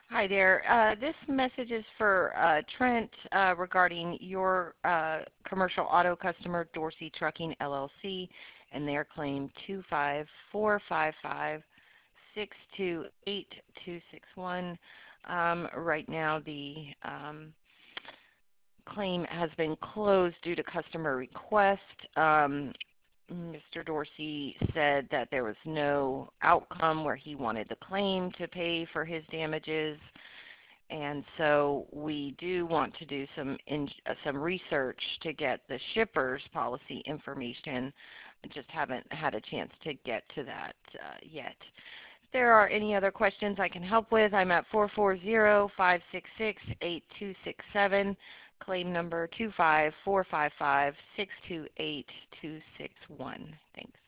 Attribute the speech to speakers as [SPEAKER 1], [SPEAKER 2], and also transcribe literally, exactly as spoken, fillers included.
[SPEAKER 1] Hi there. Uh, this message is for uh, Trent uh, regarding your uh, commercial auto customer, Dorsey Trucking L L C, and their claim two five four five five six two eight two six one. Um, right now, the um, claim has been closed due to customer request. Um, Mister Dorsey said that there was no outcome where he wanted the claim to pay for his damages. And so we do want to do some in, uh, some research to get the shipper's policy information. I just haven't had a chance to get to that uh, yet. If there are any other questions I can help with, I'm at four four zero, five six six, eight two six seven, claim number two five four five five, six two eight two six one. Thanks.